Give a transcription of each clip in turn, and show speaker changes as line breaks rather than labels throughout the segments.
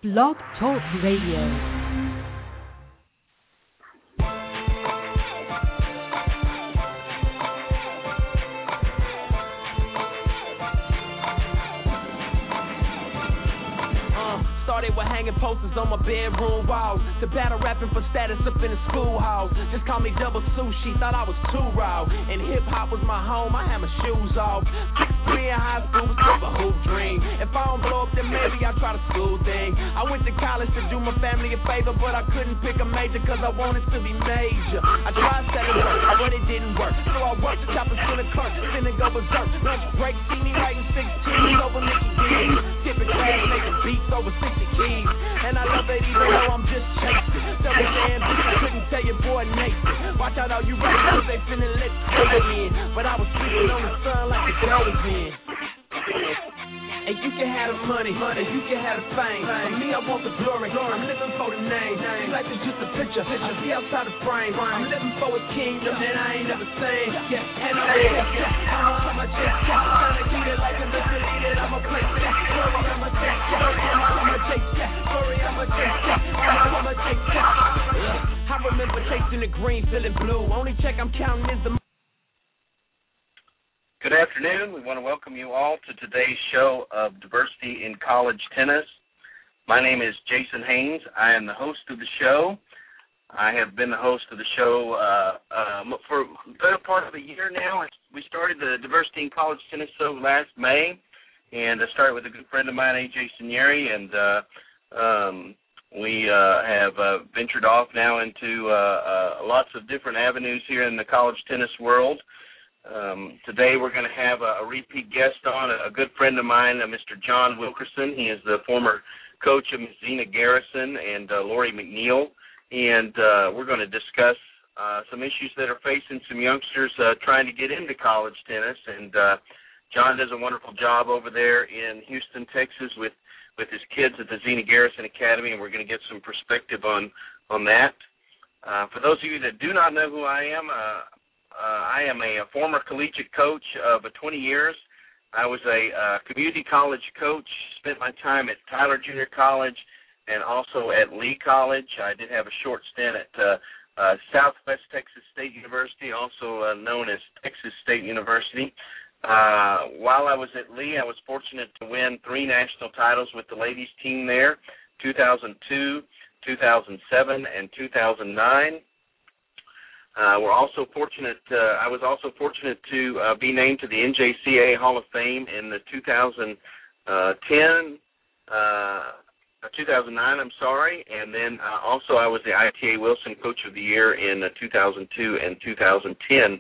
Blog Talk Radio.
Started with hanging posters on my bedroom wall, to battle rapping for status up in the school hall. Just call me Double Sushi, thought I was too raw. And hip hop was my home, I had my shoes off. 6'3" in high school was just a hoop dream. If I don't blow up, then maybe I'll try the school thing. I went to college to do my family a favor, but I couldn't pick a major cause I wanted to be major. I tried selling work, but it didn't work. So I worked the choppers to the clerk, finna go berserk. Lunch break, see me writing 16 over Mickey D's. Tipping class, making beats over 60 keys. And I love it even though I'm just chasing. Double damn bitch, I couldn't tell your boy Nathan. Watch out all you rappers, they finna let crazy in. But I was sleeping on the sun like the doors in. And you can have the money, and you can have the fame. For me, I want the glory. I'm living for the name. Life is just a picture. I see outside the frame. I'm living for a kingdom that I ain't never seen. Yeah, and I'm a jet. Trying to keep it like a little leader. I'm a place for that glory. I'm a jet. I'm a chase. Glory, I'm a chase. I'm a chase. I remember chasing the green, feeling blue. Only check I'm counting is the.
Good afternoon. We want to welcome you all to today's show of Diversity in College Tennis. My name is Jason Haynes. I am the host of the show. I have been the host of the show for a better part of a year now. We started the Diversity in College Tennis show last May, and I started with a good friend of mine, A.J. Signeri, and we have ventured off now into lots of different avenues here in the college tennis world. Today we're going to have a repeat guest on, a good friend of mine, Mr. John Wilkerson. He is the former coach of Zena Garrison and Lori McNeil, and we're going to discuss some issues that are facing some youngsters trying to get into college tennis. And John does a wonderful job over there in Houston, Texas with his kids at the Zena Garrison Academy, and we're going to get some perspective on that. For those of you that do not know who I am a former collegiate coach of 20 years. I was a community college coach, spent my time at Tyler Junior College and also at Lee College. I did have a short stint at Southwest Texas State University, also known as Texas State University. While I was at Lee, I was fortunate to win 3 national titles with the ladies team there, 2002, 2007, and 2009. We're also fortunate. I was also fortunate to be named to the NJCAA Hall of Fame in the 2009. I'm sorry, and then also I was the ITA Wilson Coach of the Year in 2002 and 2010.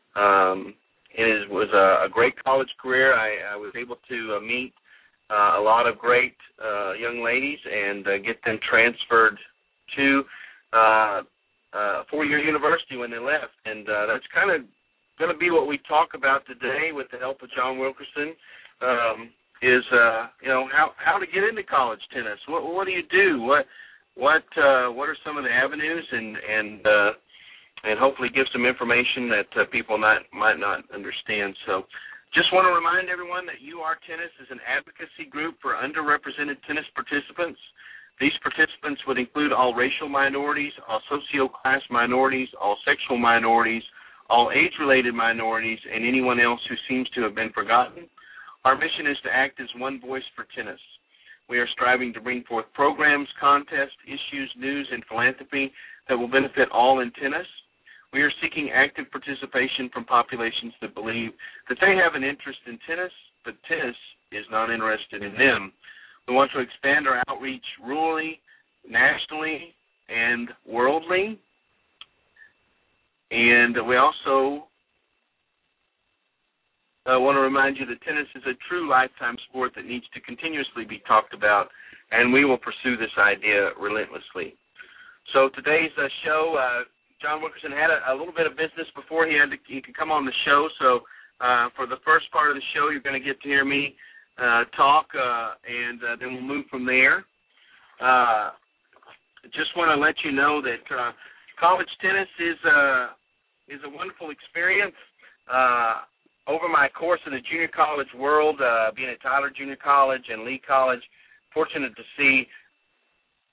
It was a great college career. I was able to meet a lot of great young ladies and get them transferred to. 4-year university when they left, and that's kind of going to be what we talk about today with the help of John Wilkerson. Is how to get into college tennis? What do you do? What are some of the avenues, and hopefully give some information that people might not understand. So, just want to remind everyone that UR Tennis is an advocacy group for underrepresented tennis participants. These participants would include all racial minorities, all socio-class minorities, all sexual minorities, all age-related minorities, and anyone else who seems to have been forgotten. Our mission is to act as one voice for tennis. We are striving to bring forth programs, contests, issues, news, and philanthropy that will benefit all in tennis. We are seeking active participation from populations that believe that they have an interest in tennis, but tennis is not interested in them. We want to expand our outreach rurally, nationally, and worldly. And we also want to remind you that tennis is a true lifetime sport that needs to continuously be talked about, and we will pursue this idea relentlessly. So today's show, John Wilkerson had a little bit of business before he could come on the show. So for the first part of the show, you're going to get to hear me talk, and then we'll move from there. Just want to let you know that college tennis is a wonderful experience. Over my course in the junior college world, being at Tyler Junior College and Lee College, fortunate to see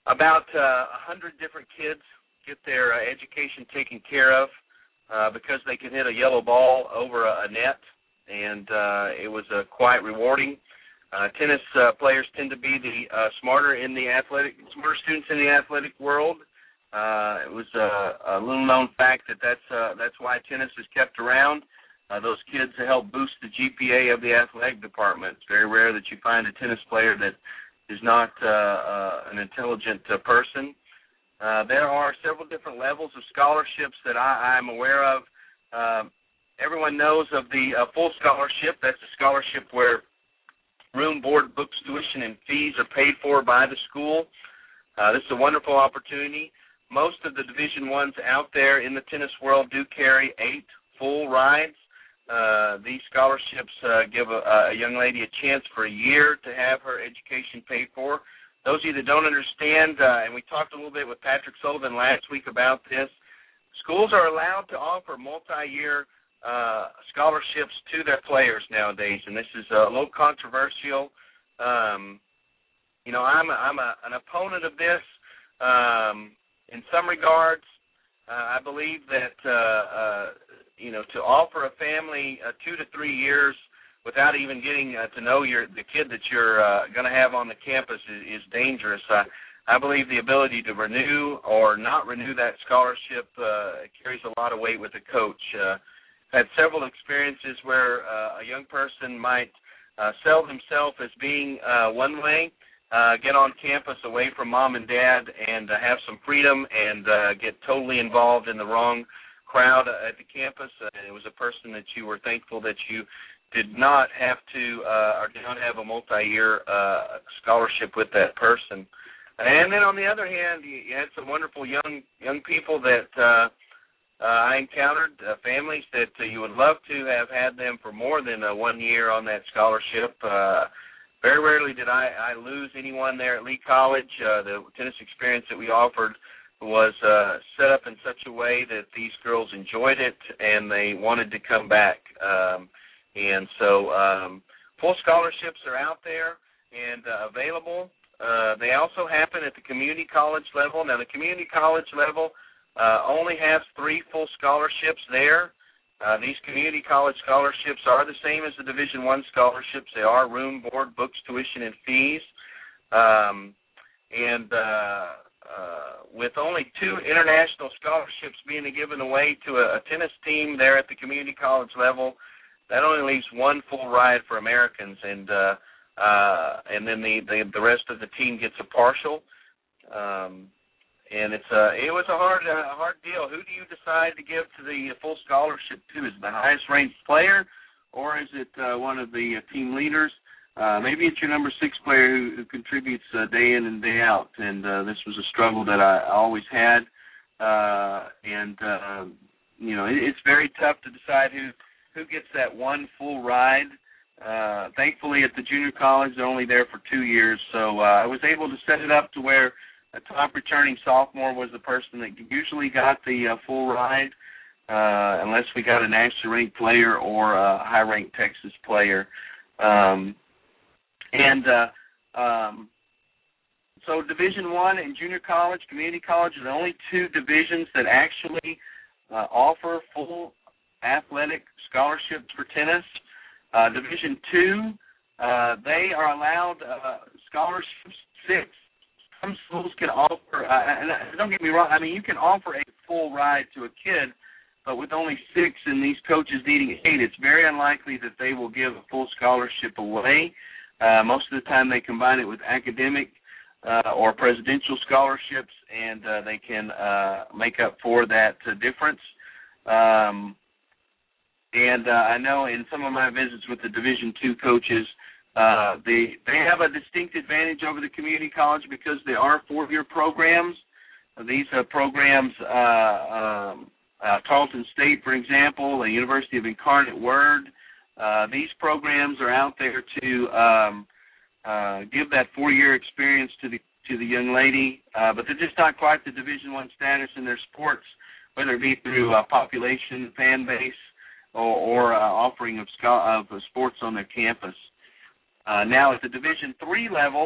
about 100 different kids get their education taken care of because they could hit a yellow ball over a net, and it was quite rewarding. Tennis players tend to be the smarter students in the athletic world. It was a little-known fact that's why tennis is kept around. Those kids help boost the GPA of the athletic department. It's very rare that you find a tennis player that is not an intelligent person. There are several different levels of scholarships that I'm aware of. Everyone knows of the full scholarship. That's a scholarship where room, board, books, tuition, and fees are paid for by the school. This is a wonderful opportunity. Most of the Division I's out there in the tennis world do carry 8 full rides. These scholarships give a young lady a chance for a year to have her education paid for. Those of you that don't understand, and we talked a little bit with Patrick Sullivan last week about this, schools are allowed to offer multi-year scholarships to their players nowadays, and this is a little controversial. I'm an opponent of this. In some regards, I believe that to offer a family 2 to 3 years without even getting to know the kid that you're going to have on the campus is dangerous. I believe the ability to renew or not renew that scholarship carries a lot of weight with the coach. I've had several experiences where a young person might sell themselves as being one way, get on campus away from mom and dad and have some freedom and get totally involved in the wrong crowd at the campus. It was a person that you were thankful that you did not have to or did not have a multi-year scholarship with that person. And then on the other hand, you had some wonderful young people that I encountered, families that you would love to have had them for more than 1 year on that scholarship. Very rarely did I lose anyone there at Lee College. The tennis experience that we offered was set up in such a way that these girls enjoyed it and they wanted to come back. And so full scholarships are out there and available. They also happen at the community college level. Now, the community college level only has 3 full scholarships there. These community college scholarships are the same as the Division I scholarships. They are room, board, books, tuition, and fees. With only 2 international scholarships being given away to a tennis team there at the community college level, that only leaves 1 full ride for Americans, and then the rest of the team gets a partial. And it was a hard deal. Who do you decide to give to the full scholarship to? Is it the highest ranked player, or is it one of the team leaders? Maybe it's your number 6 player who contributes day in and day out. And this was a struggle that I always had. It's very tough to decide who gets that 1 full ride. Thankfully, at the junior college, they're only there for 2 years, so I was able to set it up to where a top returning sophomore was the person that usually got the full ride, unless we got a nationally ranked player or a high-ranked Texas player. So Division I and junior college, community college are the only 2 divisions that actually offer full athletic scholarships for tennis. Division II, they are allowed scholarships 6. Some schools can offer, and don't get me wrong, I mean, you can offer a full ride to a kid, but with only 6 and these coaches needing 8, it's very unlikely that they will give a full scholarship away. Most of the time they combine it with academic or presidential scholarships, and they can make up for that difference. I know in some of my visits with the Division II coaches, they have a distinct advantage over the community college because they are 4-year programs. These programs, Tarleton State, for example, the University of Incarnate Word, these programs are out there to give that 4-year experience to the young lady, but they're just not quite the Division I status in their sports, whether it be through population, fan base, or offering of sports on their campus. Now, at the Division III level,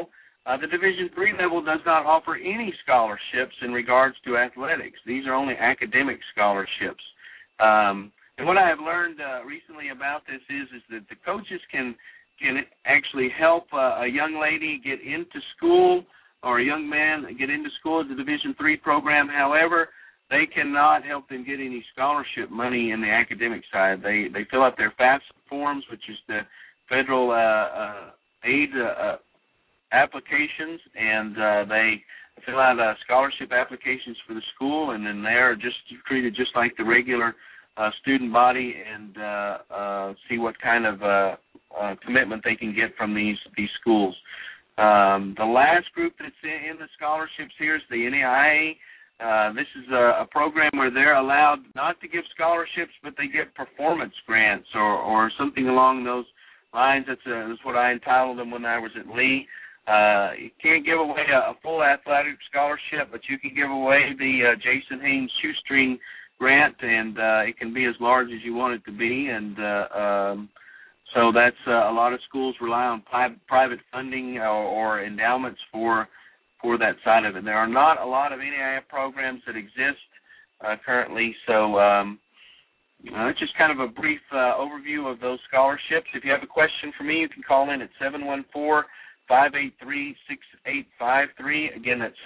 The Division III level does not offer any scholarships in regards to athletics. These are only academic scholarships. And what I have learned recently about this is that the coaches can actually help a young lady get into school or a young man get into school at the Division III program. However, they cannot help them get any scholarship money in the academic side. They fill out their FAFSA forms, which is the federal aid applications, and they fill out scholarship applications for the school, and then they're just treated just like the regular student body, and see what kind of commitment they can get from these schools. The last group that's in the scholarships here is the NAIA. This is a program where they're allowed not to give scholarships, but they get performance grants or something along those lines. That's what I entitled them when I was at Lee. You can't give away a full athletic scholarship, but you can give away the Jason Haynes Shoestring grant, and it can be as large as you want it to be. And so that's a lot of schools rely on private funding or endowments for that side of it. There are not a lot of NAIA programs that exist currently, so it's just kind of a brief overview of those scholarships. If you have a question for me, you can call in at 714-583-6853. Again, that's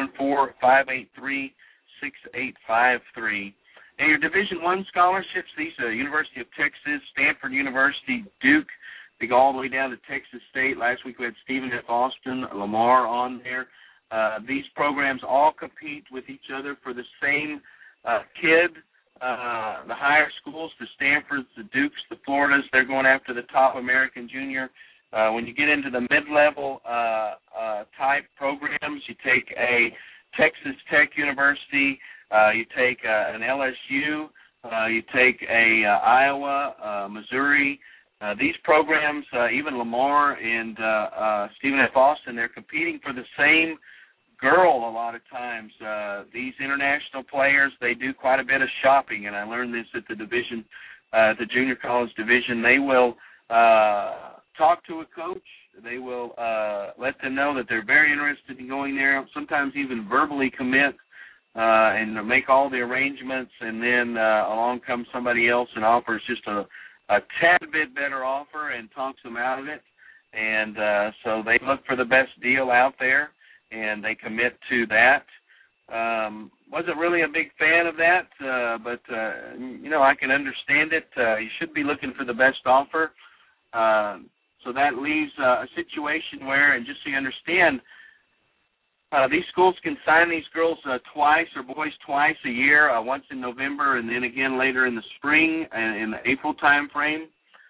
714-583-6853. And your Division I scholarships, these are University of Texas, Stanford University, Duke. They go all the way down to Texas State. Last week we had Stephen F. Austin, Lamar on there. These programs all compete with each other for the same kid. The higher schools, the Stanfords, the Dukes, the Floridas, they're going after the top American junior. When you get into the mid-level type programs, you take a Texas Tech University, you take an LSU, you take a Iowa, Missouri. These programs, even Lamar and Stephen F. Austin, they're competing for the same girl a lot of times. These international players, they do quite a bit of shopping, and I learned this at the junior college division. They will talk to a coach. They will let them know that they're very interested in going there, sometimes even verbally commit and make all the arrangements, and then along comes somebody else and offers just a tad bit better offer and talks them out of it. And so they look for the best deal out there, and they commit to that. Wasn't really a big fan of that, but, I can understand it. You should be looking for the best offer. So that leaves a situation where, and just so you understand, these schools can sign these girls twice or boys twice a year, once in November and then again later in the spring and in the April time frame.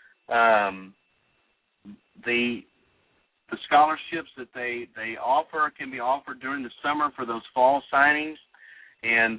The scholarships that they offer can be offered during the summer for those fall signings. And,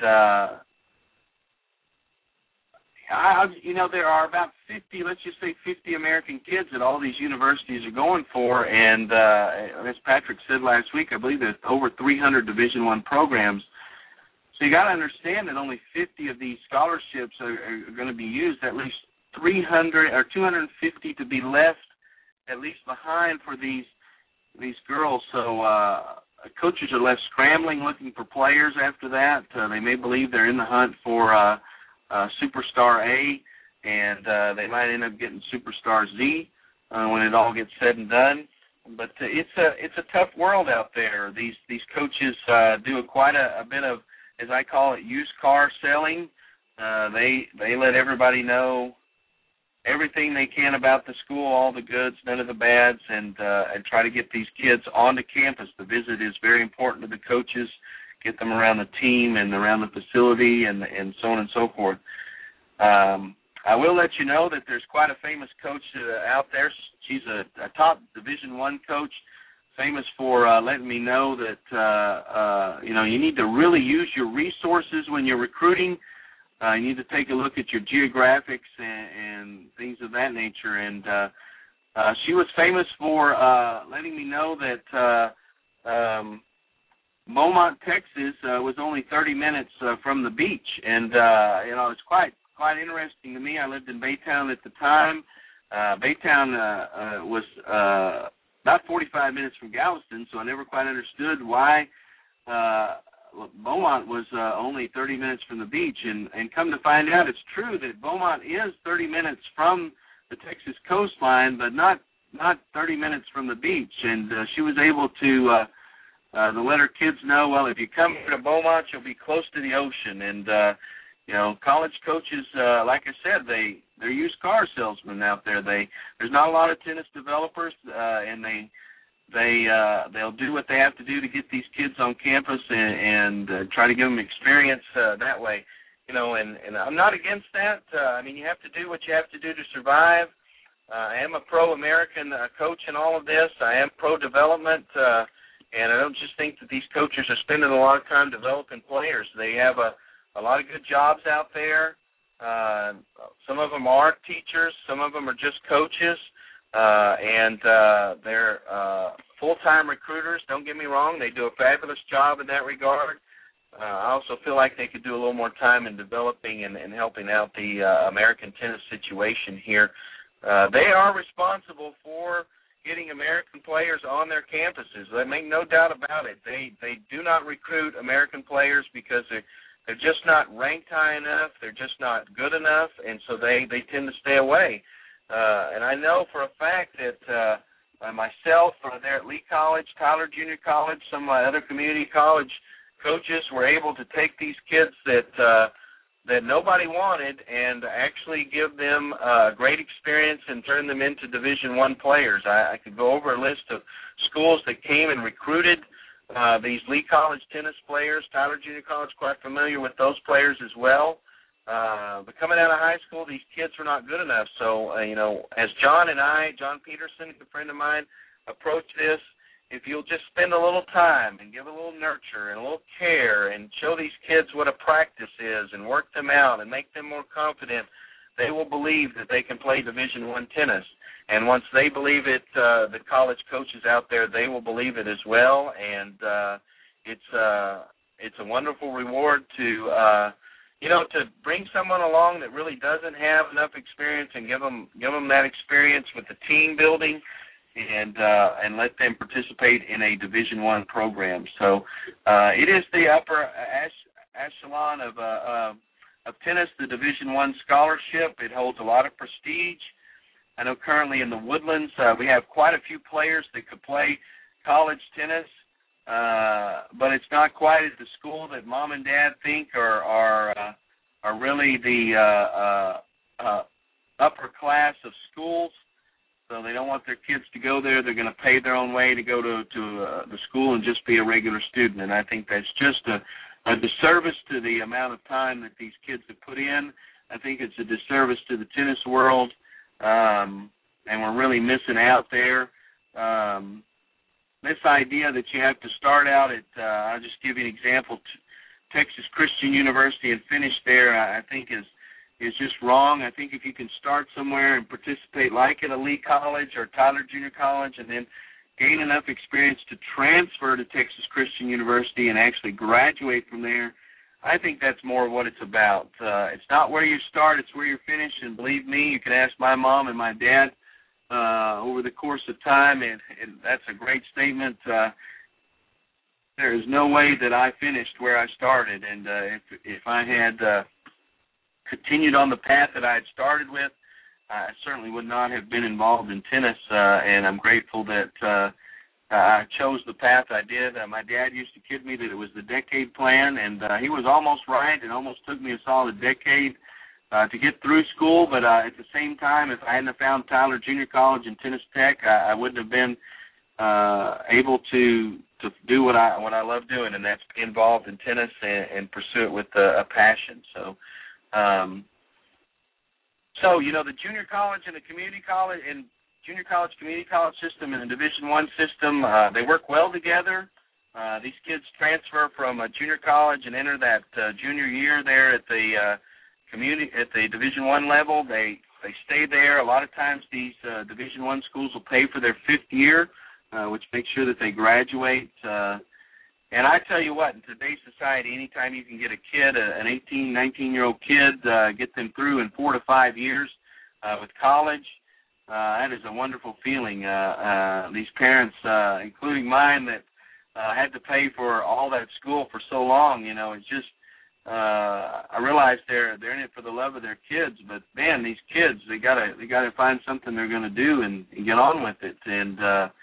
there are about 50, let's just say 50 American kids that all these universities are going for. And as Patrick said last week, I believe there's over 300 Division I programs. So you got to understand that only 50 of these scholarships are going to be used. At least 300 or 250 to be left at least behind for these girls. So coaches are left scrambling, looking for players after that. They may believe they're in the hunt for Superstar A, and they might end up getting Superstar Z when it all gets said and done. But it's a tough world out there. These coaches do quite a bit of, as I call it, used car selling. They let everybody know everything they can about the school, all the goods, none of the bads, and try to get these kids onto campus. The visit is very important to the coaches. Get them around the team and around the facility and so on and so forth. I will let you know that there's quite a famous coach out there. She's a top Division I coach, famous for letting me know that, you need to really use your resources when you're recruiting. You need to take a look at your geographics and things of that nature. And she was famous for letting me know that Beaumont, Texas, was only 30 minutes from the beach, and it's quite interesting to me. I lived in Baytown at the time. Baytown was about 45 minutes from Galveston, so I never quite understood why Beaumont was only 30 minutes from the beach. And come to find out, it's true that Beaumont is 30 minutes from the Texas coastline, but not 30 minutes from the beach. And she was able to let her kids know, well, if you come to Beaumont, you'll be close to the ocean. And college coaches, like I said, they're used car salesmen out there. There's not a lot of tennis developers, and they'll do what they have to do to get these kids on campus and try to give them experience that way. And I'm not against that. You have to do what you have to do to survive. I am a pro-American coach in all of this. I am pro-development, and I don't just think that these coaches are spending a lot of time developing players. They have a lot of good jobs out there. Some of them are teachers. Some of them are just coaches. And they're full-time recruiters. Don't get me wrong. They do a fabulous job in that regard. I also feel like they could do a little more time in developing and helping out the American tennis situation here. They are responsible for getting American players on their campuses. They make no doubt about it. They do not recruit American players because they're just not ranked high enough. They're just not good enough, and so they tend to stay away. And I know for a fact that myself there at Lee College, Tyler Junior College, some of my other community college coaches were able to take these kids that nobody wanted and actually give them a great experience and turn them into Division I players. I could go over a list of schools that came and recruited these Lee College tennis players. Tyler Junior College, quite familiar with those players as well. But coming out of high school, these kids were not good enough. So, as John Peterson, a friend of mine, approach this, if you'll just spend a little time and give a little nurture and a little care and show these kids what a practice is and work them out and make them more confident, they will believe that they can play Division I tennis. And once they believe it, the college coaches out there, they will believe it as well. And it's a wonderful reward to bring someone along that really doesn't have enough experience and give them that experience with the team building and let them participate in a Division I program. So it is the upper echelon of tennis, the Division I scholarship. It holds a lot of prestige. I know currently in the Woodlands we have quite a few players that could play college tennis, but it's not quite at the school that mom and dad think are really the upper class of schools. So they don't want their kids to go there. They're going to pay their own way to go to the school and just be a regular student. And I think that's just a disservice to the amount of time that these kids have put in. I think it's a disservice to the tennis world, and we're really missing out there. This idea that you have to start out at, I'll just give you an example, Texas Christian University and finish there, I think is just wrong. I think if you can start somewhere and participate like at a Lee College or Tyler Junior College and then gain enough experience to transfer to Texas Christian University and actually graduate from there, I think that's more what it's about. It's not where you start, it's where you finish, and believe me, you can ask my mom and my dad over the course of time, and that's a great statement. There is no way that I finished where I started, and if I had continued on the path that I had started with, I certainly would not have been involved in tennis, and I'm grateful that I chose the path I did. My dad used to kid me that it was the decade plan, and he was almost right. It almost took me a solid decade to get through school, but at the same time, if I hadn't have found Tyler Junior College and Tennis Tech, I wouldn't have been able to do what I love doing, and that's be involved in tennis and pursue it with a passion. So the junior college and the community college and junior college, community college system and the Division I system, they work well together. These kids transfer from a junior college and enter that junior year there at the Division I level. They stay there. A lot of times these Division I schools will pay for their fifth year, which makes sure that they graduate. And I tell you what, in today's society, anytime you can get a kid, an 18, 19-year-old kid, get them through in 4 to 5 years with college, that is a wonderful feeling. These parents, including mine, that had to pay for all that school for so long, it's just, I realize they're in it for the love of their kids, but man, these kids, they gotta find something they're gonna do and get on with it. And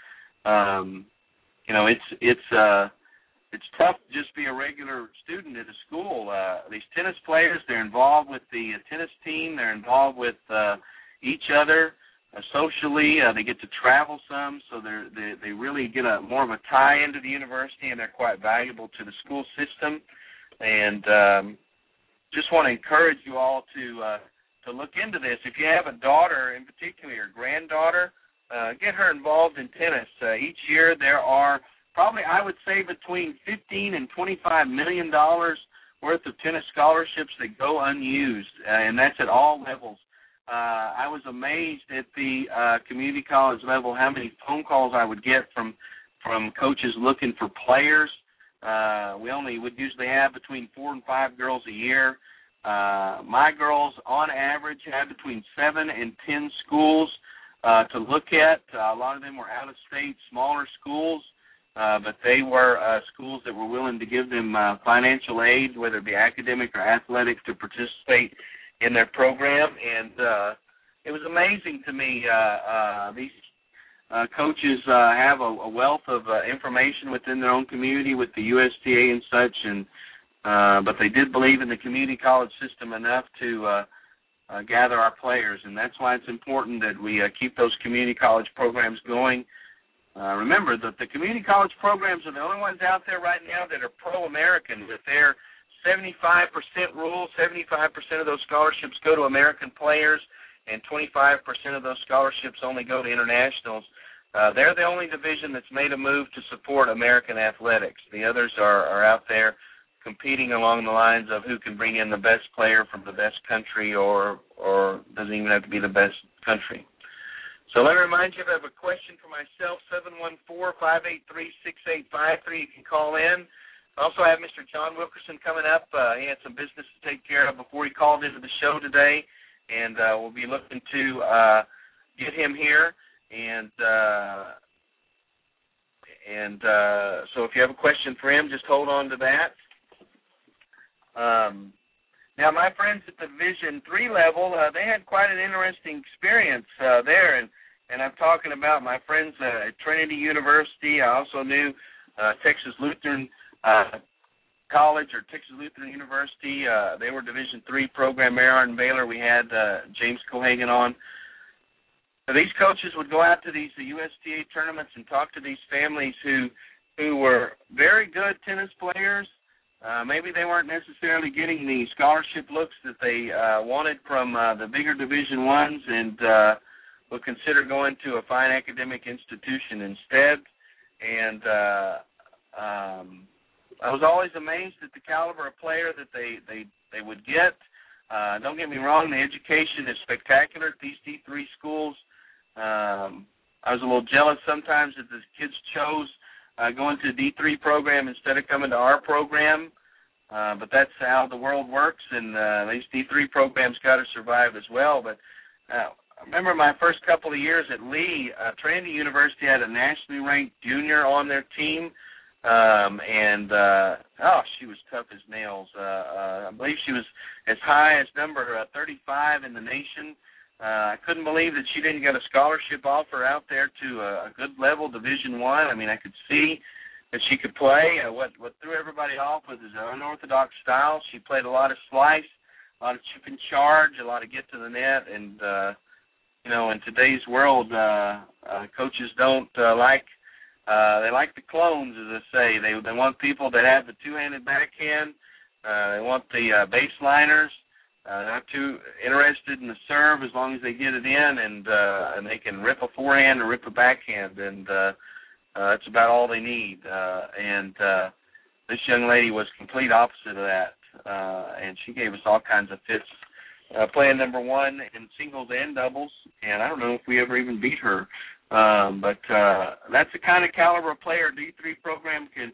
it's tough to just be a regular student at a school. These tennis players, they're involved with the tennis team, they're involved with each other socially. They get to travel some, so they really get more of a tie into the university, and they're quite valuable to the school system. And just want to encourage you all to look into this. If you have a daughter in particular, your granddaughter, get her involved in tennis. Each year there are probably, I would say, between $15 and $25 million worth of tennis scholarships that go unused, and that's at all levels. I was amazed at the community college level how many phone calls I would get from coaches looking for players. We would usually have between 4 and 5 girls a year. My girls, on average, had between 7 and 10 schools to look at. A lot of them were out-of-state, smaller schools, but they were schools that were willing to give them financial aid, whether it be academic or athletic, to participate in their program. And it was amazing to me. These coaches have a wealth of information within their own community with the USTA and such, and but they did believe in the community college system enough to gather our players, and that's why it's important that we keep those community college programs going. Remember that the community college programs are the only ones out there right now that are pro-American, with their 75% rule. 75% of those scholarships go to American players, and 25% of those scholarships only go to internationals. They're the only division that's made a move to support American athletics. The others are out there competing along the lines of who can bring in the best player from the best country, or doesn't even have to be the best country. So let me remind you, if I have a question for myself, 714-583-6853. You can call in. Also, I have Mr. John Wilkerson coming up. He had some business to take care of before he called into the show today, and we'll be looking to get him here. And so if you have a question for him, just hold on to that. Now, my friends at the Division III level, they had quite an interesting experience there, and I'm talking about my friends at Trinity University. I also knew Texas Lutheran College, or Texas Lutheran University. They were Division III program. Maryland and Baylor, we had James Cohagen on. These coaches would go out to these USTA tournaments and talk to these families who were very good tennis players. Maybe they weren't necessarily getting the scholarship looks that they wanted from the bigger Division I's, and would consider going to a fine academic institution instead. And I was always amazed at the caliber of player that they would get. Don't get me wrong, the education is spectacular at these D3 schools. I was a little jealous sometimes that the kids chose going to a D3 program instead of coming to our program, but that's how the world works, and these D3 programs got to survive as well. But I remember my first couple of years at Lee, Trinity University had a nationally ranked junior on their team, and she was tough as nails. I believe she was as high as number 35 in the nation. I couldn't believe that she didn't get a scholarship offer out there to a good level, Division I. I mean, I could see that she could play. What threw everybody off was his unorthodox style. She played a lot of slice, a lot of chip and charge, a lot of get to the net. And, in today's world, coaches don't they like the clones, as I say. They want people that have the two-handed backhand. They want the baseliners. Not too interested in the serve as long as they get it in, and they can rip a forehand or rip a backhand, and that's about all they need. And this young lady was complete opposite of that, and she gave us all kinds of fits, playing number one in singles and doubles, and I don't know if we ever even beat her. But that's the kind of caliber of player a D3 program can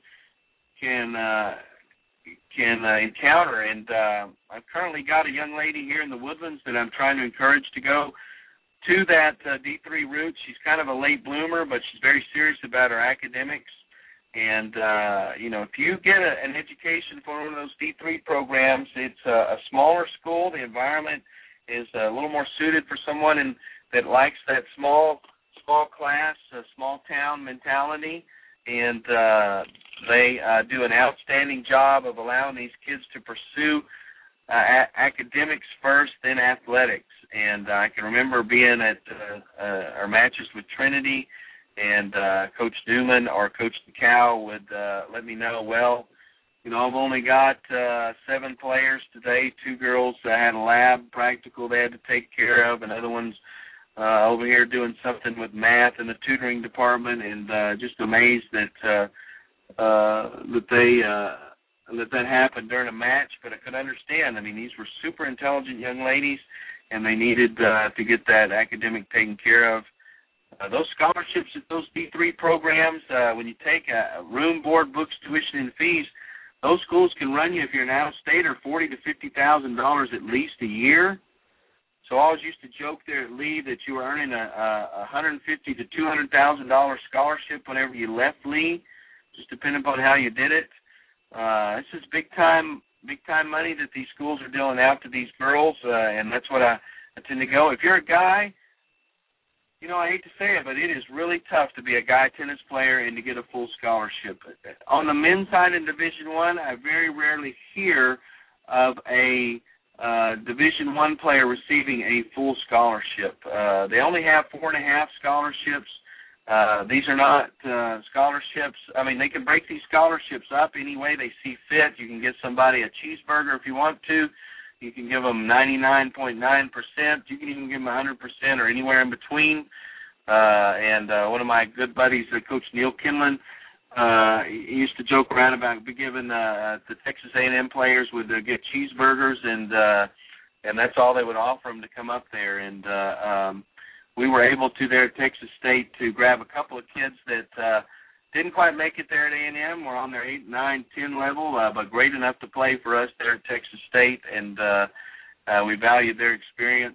encounter. And I've currently got a young lady here in the Woodlands that I'm trying to encourage to go to that D3 route. She's kind of a late bloomer, but she's very serious about her academics. And, if you get an education for one of those D3 programs, it's a smaller school. The environment is a little more suited for someone that likes that small class, small town mentality. And they do an outstanding job of allowing these kids to pursue academics first, then athletics. And I can remember being at our matches with Trinity, and Coach Newman or Coach DeCow would let me know, well, I've only got 7 players today, 2 girls that had a lab practical they had to take care of, and other ones over here doing something with math in the tutoring department, and just amazed that that happened during a match. But I could understand. I mean, these were super intelligent young ladies, and they needed to get that academic taken care of. Those scholarships at those D3 programs, when you take a room, board, books, tuition, and fees, those schools can run you, if you're an out-of-stater, $40,000 to $50,000 at least a year. So I always used to joke there at Lee that you were earning a $150,000 to $200,000 scholarship whenever you left Lee, just depending upon how you did it. This is big time money that these schools are dealing out to these girls, and that's what I tend to go. If you're a guy, I hate to say it, but it is really tough to be a guy tennis player and to get a full scholarship. On the men's side in Division I very rarely hear of a Division I player receiving a full scholarship. They only have 4.5 scholarships. These are not scholarships. I mean, they can break these scholarships up any way they see fit. You can get somebody a cheeseburger if you want to. You can give them 99.9%. You can even give them 100% or anywhere in between. And one of my good buddies, Coach Neil Kinlan, he used to joke around about giving the Texas A&M players would get cheeseburgers, and that's all they would offer them to come up there. And we were able to there at Texas State to grab a couple of kids that didn't quite make it there at A&M. We're on their 8, 9, 10 level, but great enough to play for us there at Texas State, and we valued their experience.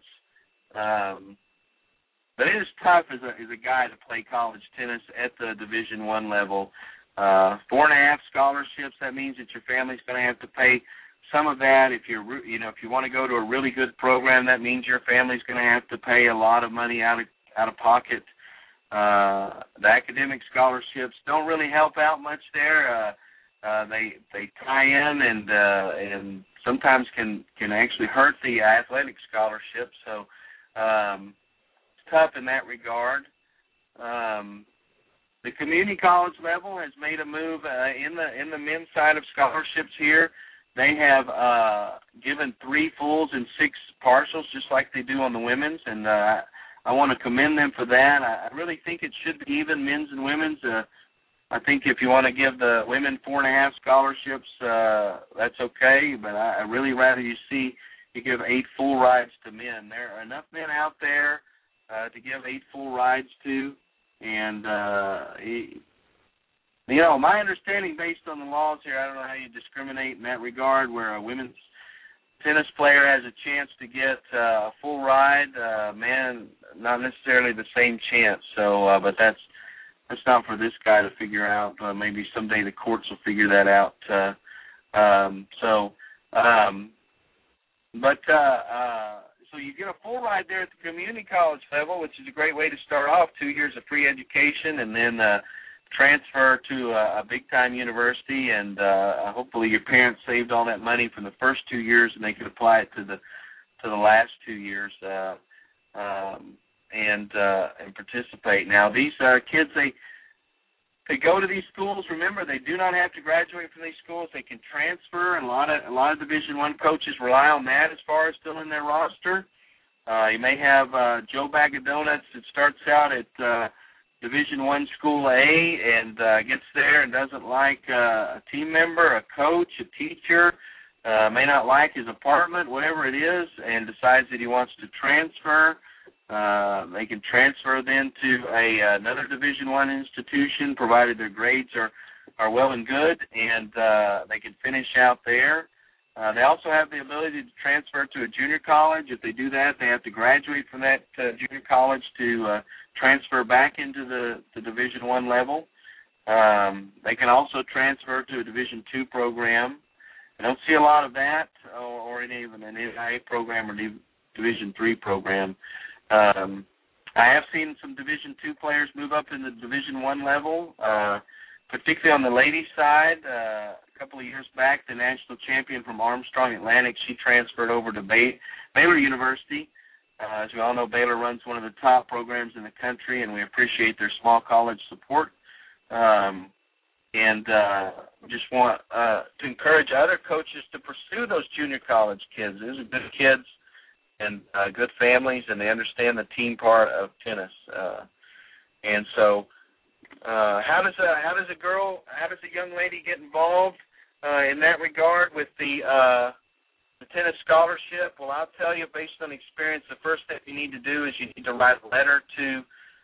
But it is tough as a guy to play college tennis at the Division I level. 4.5 scholarships, that means that your family's going to have to pay some of that. If if you want to go to a really good program, that means your family's going to have to pay a lot of money out of pocket. The academic scholarships don't really help out much there. They tie in and sometimes can actually hurt the athletic scholarship. So it's tough in that regard. The community college level has made a move in the men's side of scholarships here. They have given 3 fulls and 6 partials, just like they do on the women's, and I want to commend them for that. I really think it should be even, men's and women's. I think if you want to give the women 4.5 scholarships, that's okay, but I really rather you give 8 full rides to men. There are enough men out there to give 8 full rides to, and my understanding based on the laws here, I don't know how you discriminate in that regard, where a women's tennis player has a chance to get a full ride, man, not necessarily the same chance. So, but that's not for this guy to figure out. Maybe someday the courts will figure that out. So you get a full ride there at the community college level, which is a great way to start off. 2 years of free education, and then transfer to a big-time university, and hopefully your parents saved all that money from the first 2 years, and they could apply it to the last 2 years and participate. Now, these kids, they go to these schools. Remember, they do not have to graduate from these schools. They can transfer, and a lot of Division I coaches rely on that as far as filling their roster. You may have Joe Bag of Donuts that starts out at Division I School A and gets there and doesn't like a team member, a coach, a teacher, may not like his apartment, whatever it is, and decides that he wants to transfer. They can transfer then to another Division I institution, provided their grades are well and good, and they can finish out there. They also have the ability to transfer to a junior college. If they do that, they have to graduate from that junior college to transfer back into the Division I level. They can also transfer to a Division II program. I don't see a lot of that, or even an NAIA program or Division III program. I have seen some Division II players move up in the Division I level, particularly on the ladies' side. A couple of years back, the national champion from Armstrong Atlantic, she transferred over to Baylor University. As we all know, Baylor runs one of the top programs in the country, and we appreciate their small college support. Just want to encourage other coaches to pursue those junior college kids. Those are good kids and good families, and they understand the team part of tennis. And so, how does a young lady get involved in that regard with the tennis scholarship? Well, I'll tell you, based on experience, the first step you need to do is you need to write a letter to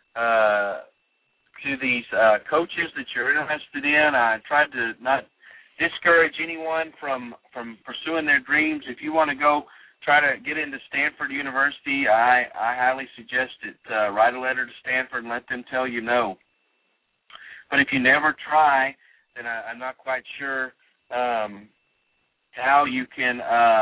these coaches that you're interested in. I tried to not discourage anyone from pursuing their dreams. If you want to go try to get into Stanford University, I highly suggest it. Write a letter to Stanford and let them tell you no. But if you never try, then I'm not quite sure how you can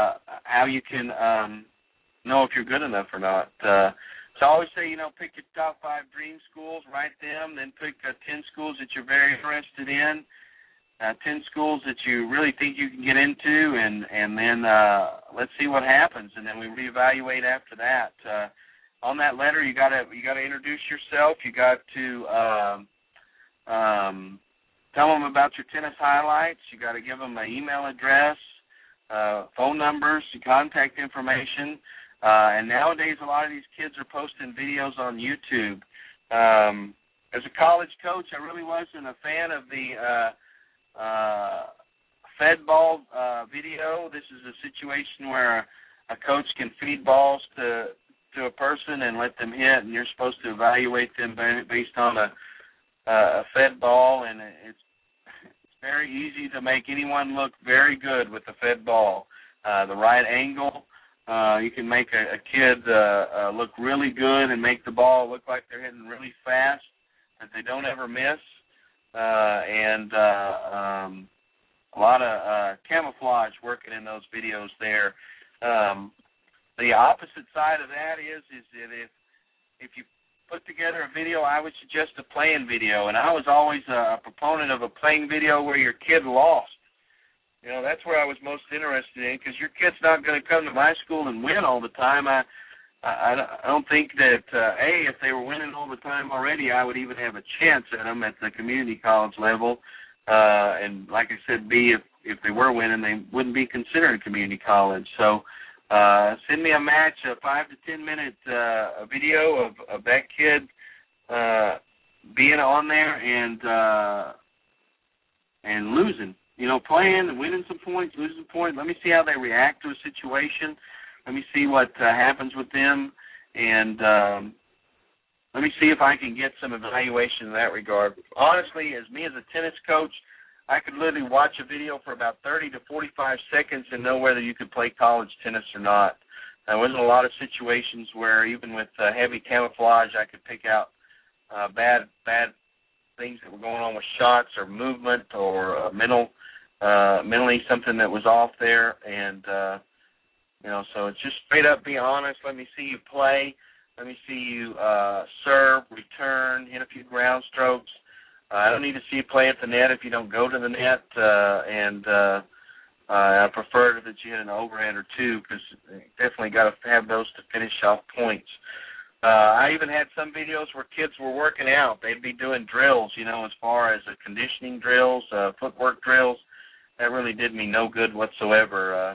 know if you're good enough or not. So I always say, pick your top 5 dream schools, write them, then pick 10 schools that you're very interested in, 10 schools that you really think you can get into, and then let's see what happens, and then we reevaluate after that. On that letter, you got to introduce yourself. You got to tell them about your tennis highlights. You got to give them an email address, phone numbers, contact information. And nowadays, a lot of these kids are posting videos on YouTube. As a college coach, I really wasn't a fan of the fed ball video. This is a situation where a coach can feed balls to a person and let them hit, and you're supposed to evaluate them based on a fed ball, and it's very easy to make anyone look very good with the fed ball. The right angle. You can make a kid look really good and make the ball look like they're hitting really fast, that they don't ever miss. And a lot of camouflage working in those videos there. The opposite side of that is that if you put together a video, I would suggest a playing video. And I was always a proponent of a playing video where your kid lost. That's where I was most interested in, because your kid's not going to come to my school and win all the time. I don't think that, if they were winning all the time already, I would even have a chance at them at the community college level. And like I said, B, if they were winning, they wouldn't be considered community college. So send me a match, a 5 to 10 minute video of that kid being on there and losing. Playing and winning some points, losing points. Let me see how they react to a situation. Let me see what happens with them, and let me see if I can get some evaluation in that regard. Honestly, as a tennis coach, I could literally watch a video for about 30 to 45 seconds and know whether you could play college tennis or not. There wasn't a lot of situations where even with heavy camouflage, I could pick out bad things that were going on with shots or movement or mentally something that was off there. And, so it's just straight up be honest. Let me see you play. Let me see you serve, return, hit a few ground strokes. I don't need to see you play at the net if you don't go to the net. I prefer that you hit an overhead or two, because you definitely got to have those to finish off points. I even had some videos where kids were working out. They'd be doing drills, as far as conditioning drills, footwork drills. That really did me no good whatsoever.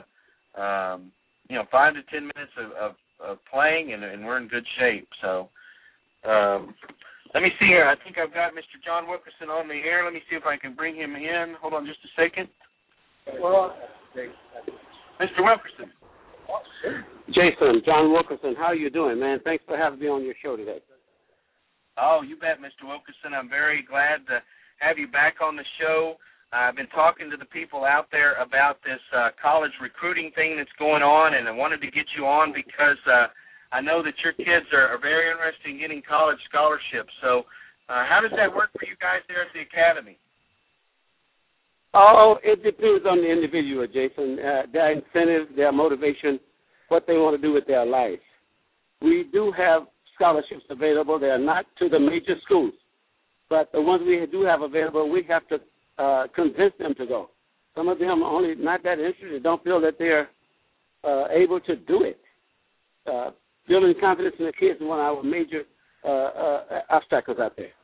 5 to 10 minutes of playing, and we're in good shape. So let me see here. I think I've got Mr. John Wilkerson on the air. Let me see if I can bring him in. Hold on just a second. Mr. Wilkerson.
Jason, John Wilkerson, how are you doing, man? Thanks for having me on your show today.
Oh, you bet, Mr. Wilkerson. I'm very glad to have you back on the show. I've been talking to the people out there about this college recruiting thing that's going on, and I wanted to get you on because I know that your kids are very interested in getting college scholarships. So how does that work for you guys there at the academy?
Oh, it depends on the individual, Jason. Their incentive, their motivation, what they want to do with their life. We do have scholarships available. They are not to the major schools, but the ones we do have available, we have to convince them to go. Some of them are only not that interested, don't feel that they're able to do it. Building confidence in the kids is one of our major obstacles out there.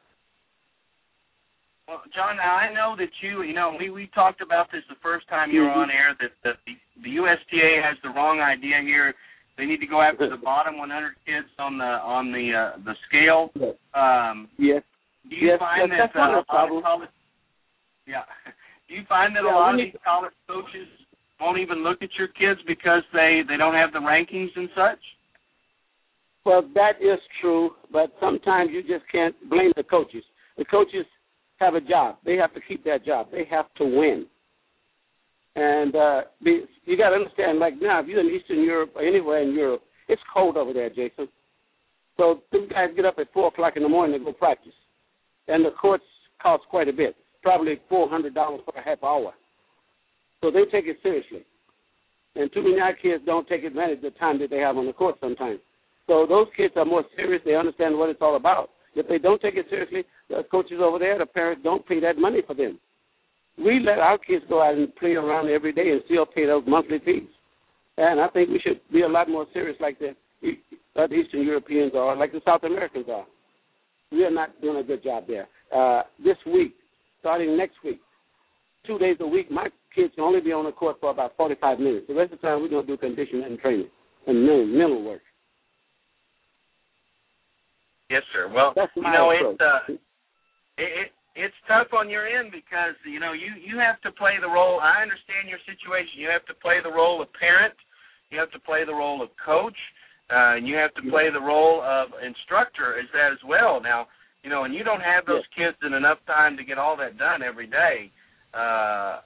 Well, John, now I know that we talked about this the first time you were on air, that the USTA has the wrong idea here. They need to go after the bottom 100 kids on the scale.
Yes.
Do you find that a lot of college? Yeah. Do you find that a lot of these college coaches won't even look at your kids because they don't have the rankings and such?
Well, that is true, but sometimes you just can't blame the coaches. The coaches have a job. They have to keep that job. They have to win. And you got to understand, like now, if you're in Eastern Europe or anywhere in Europe, it's cold over there, Jason. So these guys get up at 4 o'clock in the morning to go practice. And the courts cost quite a bit, probably $400 for a half hour. So they take it seriously. And too many of our kids don't take advantage of the time that they have on the court sometimes. So those kids are more serious. They understand what it's all about. If they don't take it seriously, the coaches over there, the parents don't pay that money for them. We let our kids go out and play around every day and still pay those monthly fees. And I think we should be a lot more serious like the Eastern Europeans are, like the South Americans are. We are not doing a good job there. This week, starting next week, 2 days a week, my kids can only be on the court for about 45 minutes. The rest of the time, we're going to do conditioning and training and mental work.
Yes, sir. Well, it's tough on your end because, you have to play the role. I understand your situation. You have to play the role of parent. You have to play the role of coach. And you have to play the role of instructor as well. Now, and you don't have those kids in enough time to get all that done every day. That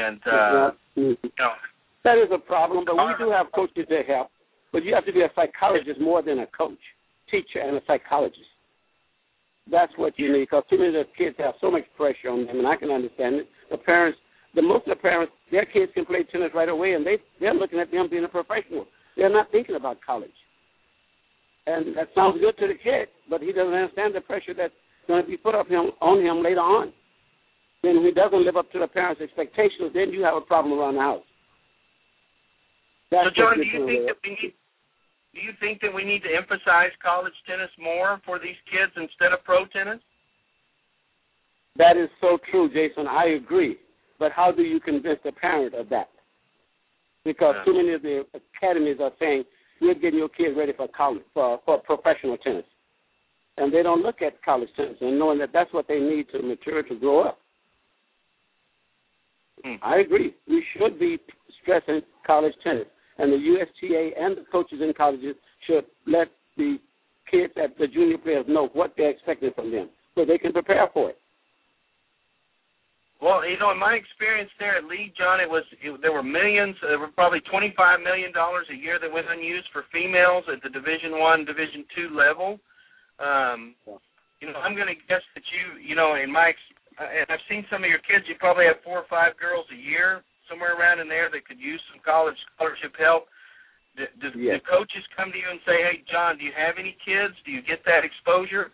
is a problem, but we do have coaches that help. But you have to be a psychologist more than a coach. Teacher and a psychologist. That's what you need, because too many of the kids have so much pressure on them, and I can understand it. Most of the parents, their kids can play tennis right away, and they're looking at them being a professional. They're not thinking about college. And that sounds good to the kid, but he doesn't understand the pressure that's going to be put on him later on. Then if he doesn't live up to the parents' expectations, then you have a problem around the house.
So, John, do you think that we need to emphasize college tennis more for these kids instead of pro tennis?
That is so true, Jason. I agree. But how do you convince the parent of that? Because too many of the academies are saying, we're getting your kids ready for college, for professional tennis. And they don't look at college tennis and knowing that that's what they need to mature, to grow up. I agree. We should be stressing college tennis. And the USTA and the coaches in colleges should let the kids, the junior players, know what they're expecting from them so they can prepare for it.
Well, in my experience there at Lee, John, there were millions. There were probably $25 million a year that went unused for females at the Division I, Division II level. I'm going to guess that and I've seen some of your kids. You probably have 4 or 5 girls a year, somewhere around in there that could use some college scholarship help. Do coaches come to you and say, hey, John, do you have any kids? Do you get that exposure?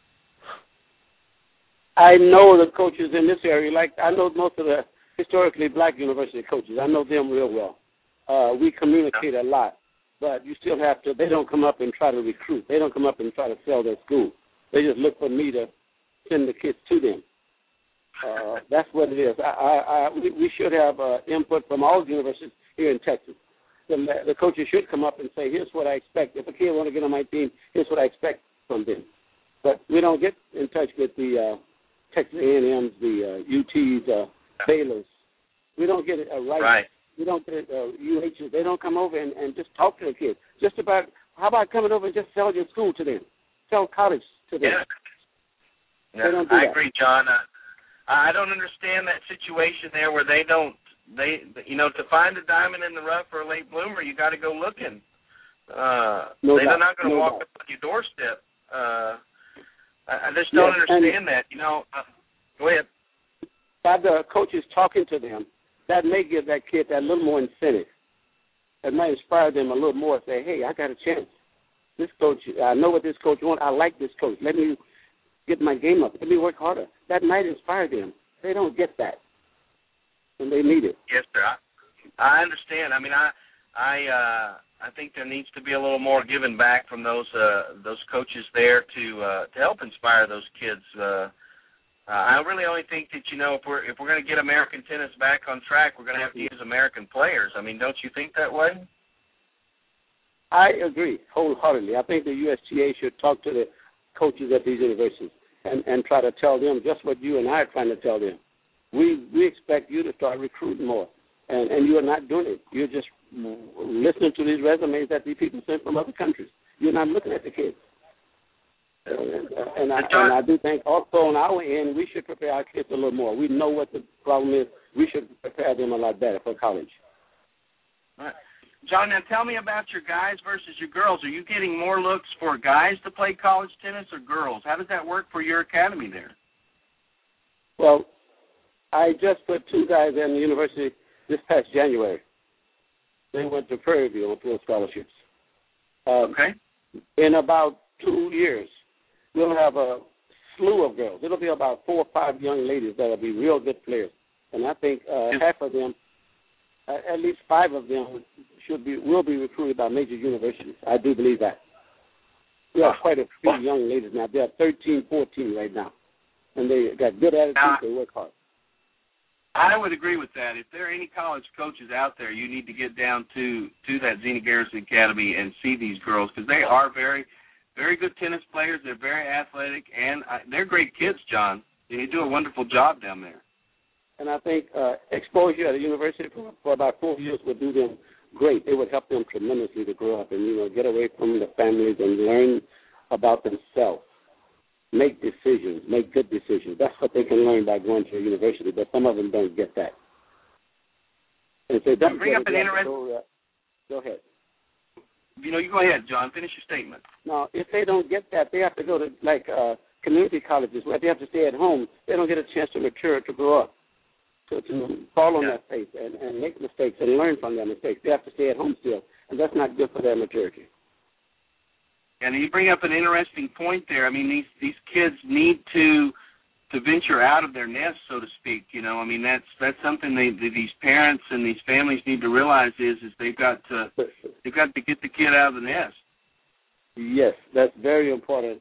I know the coaches in this area. I know most of the historically black university coaches. I know them real well. We communicate a lot, but you still have to. They don't come up and try to recruit. They don't come up and try to sell their school. They just look for me to send the kids to them. That's what it is. We should have input from all universities here in Texas. The coaches should come up and say, here's what I expect. If a kid want to get on my team, here's what I expect from them. But we don't get in touch with the Texas A&Ms, the UTs, Baylors. We don't get it right. We don't get it, UHs. They don't come over and just talk to the kids. How about coming over and just sell your school to them? Sell college to them.
Yeah, I agree, John. I don't understand that situation there where to find a diamond in the rough or a late bloomer, you got to go looking. They're not going to walk up on your doorstep. I just don't understand that. Go ahead.
By the coaches talking to them, that may give that kid that little more incentive. It might inspire them a little more. Say, hey, I got a chance. This coach, I know what this coach wants. I like this coach. Let me get my game up. Let me work harder. That might inspire them. They don't get that, and they need it.
Yes, sir. I understand. I mean, I think there needs to be a little more giving back from those coaches there to help inspire those kids. I really only think that if we're going to get American tennis back on track, we're going to have to use American players. I mean, don't you think that way?
I agree wholeheartedly. I think the USTA should talk to the coaches at these universities and try to tell them just what you and I are trying to tell them. We expect you to start recruiting more, and you are not doing it. You're just listening to these resumes that these people send from other countries. You're not looking at the kids. And I do think also on our end, we should prepare our kids a little more. We know what the problem is. We should prepare them a lot better for college.
All right. John, now tell me about your guys versus your girls. Are you getting more looks for guys to play college tennis or girls? How does that work for your academy there?
Well, I just put 2 guys in the university this past January. They went to Prairie View on full scholarships.
Okay.
In about 2 years, we'll have a slew of girls. It'll be about 4 or 5 young ladies that will be real good players. And I think half of them, at least 5 of them, will be recruited by major universities. I do believe that. We have quite a few young ladies now. They're 13, 14 right now. And they got good attitudes. They work hard.
I would agree with that. If there are any college coaches out there, you need to get down to that Zena Garrison Academy and see these girls because they are very, very good tennis players. They're very athletic, and they're great kids, John. They do a wonderful job down there.
And I think exposure at a university for about 4 years would do them great. It would help them tremendously to grow up and, get away from the families and learn about themselves. Make decisions, make good decisions. That's what they can learn by going to a university, but some of them don't get that. And if they don't
bring up an interesting...
Go ahead.
You go ahead, John. Finish your statement.
Now, if they don't get that, they have to go to, community colleges where they have to stay at home. They don't get a chance to mature, to grow up, to fall on their face and make mistakes and learn from their mistakes. They have to stay at home still, and that's not good for their maturity.
And you bring up an interesting point there. I mean, these kids need to venture out of their nest, so to speak. I mean, that's something these parents and these families need to realize is they've got to get the kid out of the nest.
Yes, that's very important.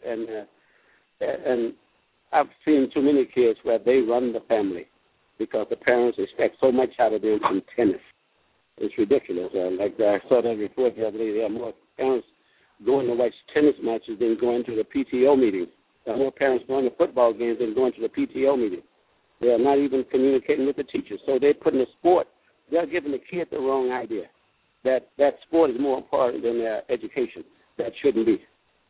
And I've seen too many kids where they run the family because the parents expect so much out of them from tennis. It's ridiculous. I saw that report the other day. There are more parents going to watch tennis matches than going to the PTO meetings. There are more parents going to football games than going to the PTO meeting. They are not even communicating with the teachers. So they're putting the sport, they're giving the kid the wrong idea, that sport is more important than their education. That shouldn't be.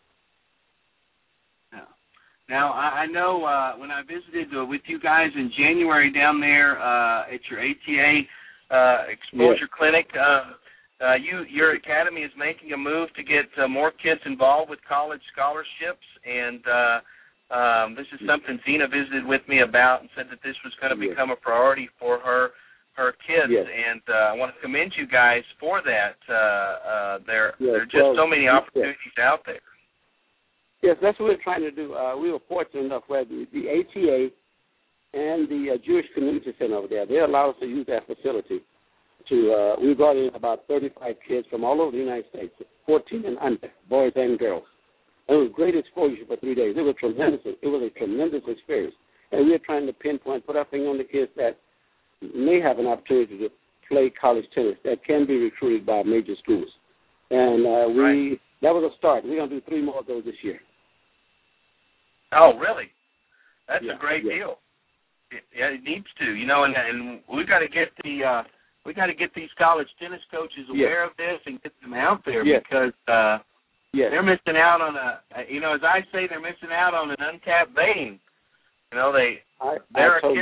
Now, I know when I visited with you guys in January down there at your ATA exposure clinic, your academy is making a move to get more kids involved with college scholarships, and this is something Zena visited with me about and said that this was going to become a priority for her kids, and I want to commend you guys for that. There are just so many opportunities out there.
Yes, that's what we're trying to do. We were fortunate enough where the ATA and the Jewish Community Center over there, they allow us to use that facility. We brought in about 35 kids from all over the United States, 14 and under, boys and girls. And it was great exposure for 3 days. It was tremendous. It was a tremendous experience. And we're trying to put our finger on the kids that may have an opportunity to play college tennis that can be recruited by major schools. And that was a start. We're going to do 3 more of those this year.
Oh, really? That's a great deal. It needs to, and we got to get these college tennis coaches aware of this and get them out there because they're missing out on as I say, they're missing out on an untapped vein. You know, there are